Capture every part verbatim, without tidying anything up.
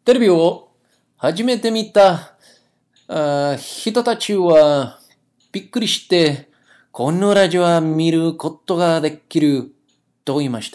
テレビを初めて見たあ人たちはびっくりして、このラジオは見ることができると言いました。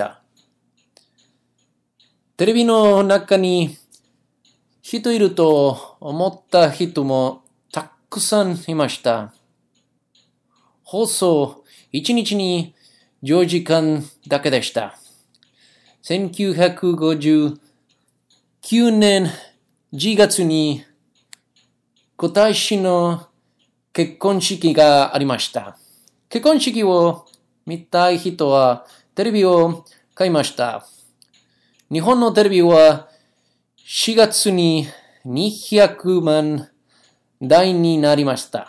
テレビの中に人いると思った人もたくさんいました。放送いちにちにじゅうじかんだけでした。せんきゅうひゃくごじゅうきゅうねんじがつに皇太子の結婚式がありました。結婚式を見たい人はテレビを買いました。日本のテレビはしがつににひゃくまんだいになりました。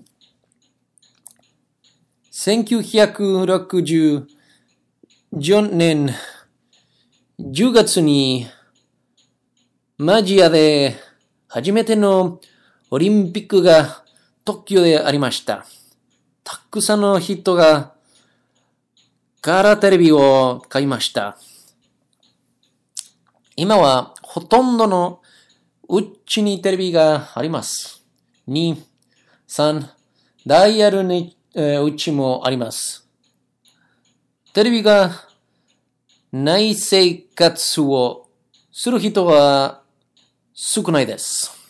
せんきゅうひゃくろくじゅうよねんじゅうがつにアジアで初めてのオリンピックが東京でありました。たくさんの人がカラーテレビを買いました。今はほとんどのうちにテレビがあります。に、さん、ダイヤルに、えー、うちもあります。テレビがない生活をする人は少ないです。